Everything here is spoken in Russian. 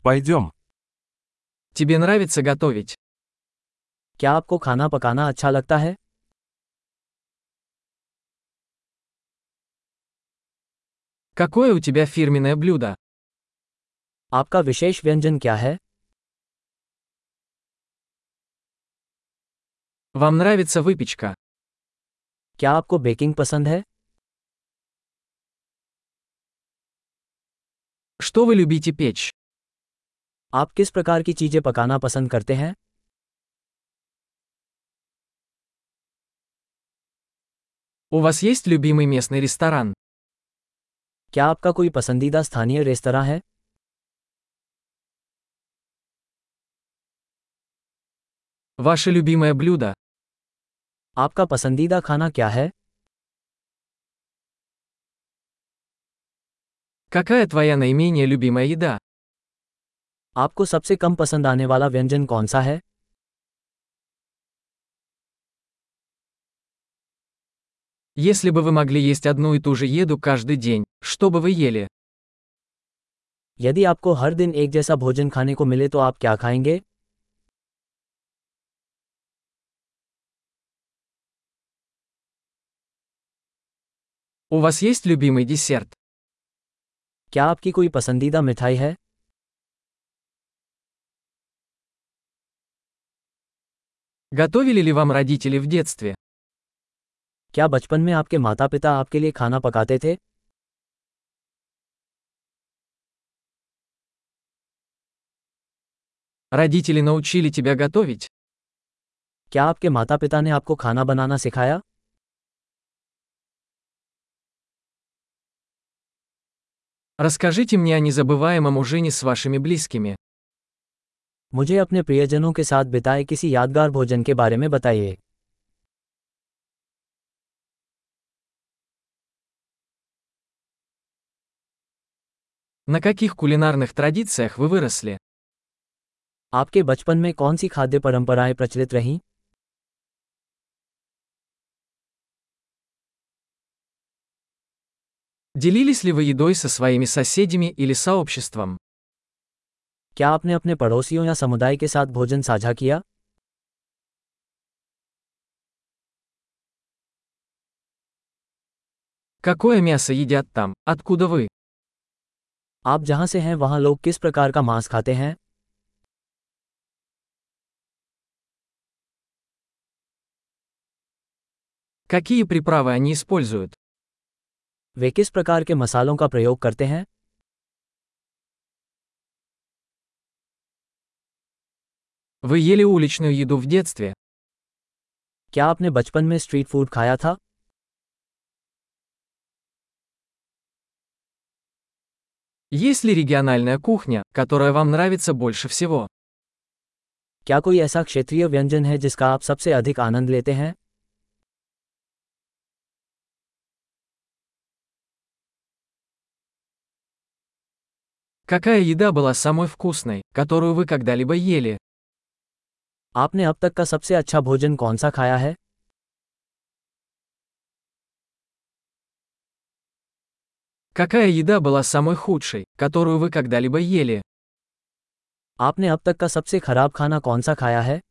Пойдем. Тебе нравится готовить? क्या आपको खाना पकाना अच्छा लगता है? Какое у тебя фирменное блюдо? आपका विशेष व्यंजन क्या है? Вам нравится выпечка? क्या आपको बेकिंग पसंद है? Что вы любите печь? आप किस प्रकार की चीजें पकाना पसंद करते हैं? У вас есть любимый местный ресторан? क्या आपका कोई पसंदीदा स्थानीय रेस्तरां है? Ваше любимое блюдо? आपका पसंदीदा खाना क्या है? Какая твоя наименее любимая еда? आपको सबसे कम पसंद आने वाला व्यंजन कौन सा है? Если бы вы могли есть одну и ту же еду каждый день, что бы вы ели? यदि आपको हर दिन एक जैसा भोजन खाने को मिले तो आप क्या खाएंगे? У вас есть любимый десерт? क्या आपकी कोई पसंदीदा मिठाई है? Готовили ли вам родители в детстве? क्या बचपन में आपके माता-पिता आपके लिए खाना पकाते थे? Родители научили тебя готовить? क्या आपके माता-पिता ने आपको खाना बनाना सिखाया? Расскажите мне о незабываемом ужине с вашими близкими. मुझे अपने प्रियजनों के साथ बिताए किसी यादगार भोजन के बारे में बताइए। На каких кулинарных традициях вы выросли? आपके बचपन में कौन सी खाद्य परंपराएं प्रचलित रहीं? Делились ли вы едой со своими соседями или сообществом? क्या आपने अपने पड़ोसियों या समुदाय के साथ भोजन साझा किया? Какое мясо едят там, откуда вы? आप जहां से हैं वहां लोग किस प्रकार का मांस खाते हैं? Какие приправы они используют? वे किस प्रकार के मसालों का प्रयोग करते हैं? Вы ели уличную еду в детстве? क्या आपने बचपन में स्ट्रीट फूड खाया था? Есть ли региональная кухня, которая вам нравится больше всего? क्या कोई ऐसा क्षेत्रीय व्यंजन है जिसका आप सबसे अधिक आनंद लेते हैं? Какая еда была самой вкусной, которую вы когда-либо ели? आपने अब तक का सबसे अच्छा भोजन कौन सा खाया है? Какая еда была самой худшей, которую вы когда-либо ели? आपने अब तक का सबसे खराब खाना कौन सा खाया है?